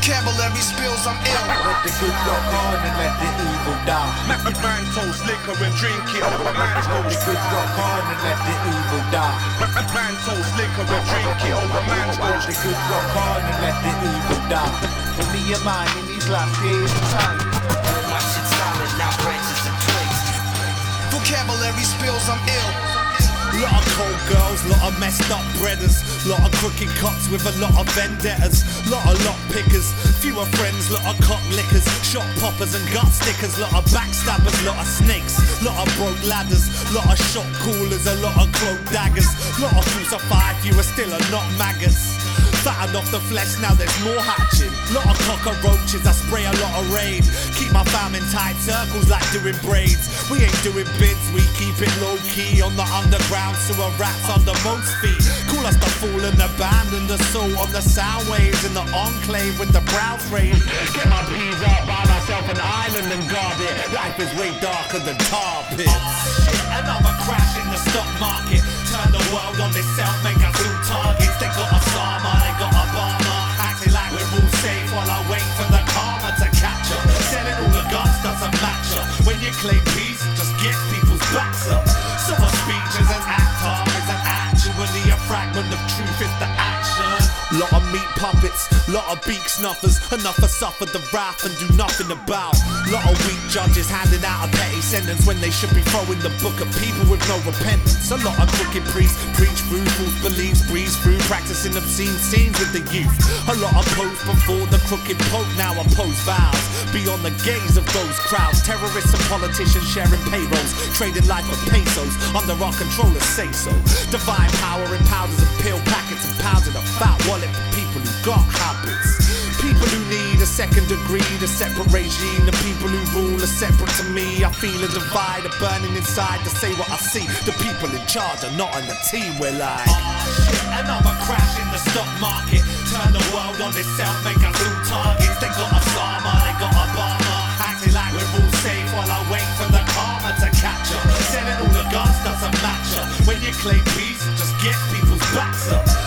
Vocabulary spills, I'm ill. Let the good rock on and let the evil die. Man toast liquor and drink it. Man Let the toast. good rock on and let the evil die. Man toast liquor and drink it. Man Let toast. the good rock on and let the evil die. For me and mine in these last days of time. My shit solid, now branches and twigs. Vocabulary spills, I'm ill. Lot of cold girls, lot of messed up breaders, lot of crooked cops with a lot of vendettas, lot of lock pickers, fewer friends, lot of cock lickers, shot poppers and gut stickers, lot of backstabbers, lot of snakes, lot of broke ladders, lot of shot callers, a lot of cloak daggers, lot of crucified, you are still are not maggots. Fatten off the flesh, now there's more hatching. Lot of cockroaches, I spray a lot of raid. Keep my fam in tight circles like doing braids. We ain't doing bids, we keep it low key on the underground, sewer rats under most feet. Call us the fool and abandon the soul on the sound waves in the enclave with the brows raised. Get my peas up, buy myself an island and guard it. Life is way darker than tar pits. Shit, another crash in the stock market. Turn the world on itself, make us all targets. They got us armor, they got a bomber. Acting like we're all safe while I wait for the karma to catch up. Selling all the guns doesn't match up. When you claim peace, just get people's backs up. So a speech is an actor, isn't actually a fragment of truth, it's the action. Lot of meat puppets, lot of beak snuffers. Enough to suffer the wrath and do nothing about. Lot of weak judges handing out a petty sentence when they should be throwing the book at people with no repentance. A lot of crooked priests preach through false beliefs, breeze through practicing obscene scenes with the youth. A lot of pose before the crooked pope now oppose vows. Beyond the gaze of those crowds, terrorists and politicians sharing payrolls, trading life for pesos under our controllers say so. Divine power in powders and pill packets and pounds in a fat wallet for people who got habits. People who need a second degree, the separate regime. The people who rule are separate to me. I feel a divide, a burning inside to say what I see. The people in charge are not on the team, we're like, oh shit, another crash in the stock market. Turn the world on itself, make us all targets. They got us armor, they got a bomber. Acting like we're all safe while I wait for the karma to catch up. Selling all the guns doesn't match up. When you claim peace, just get people's backs up.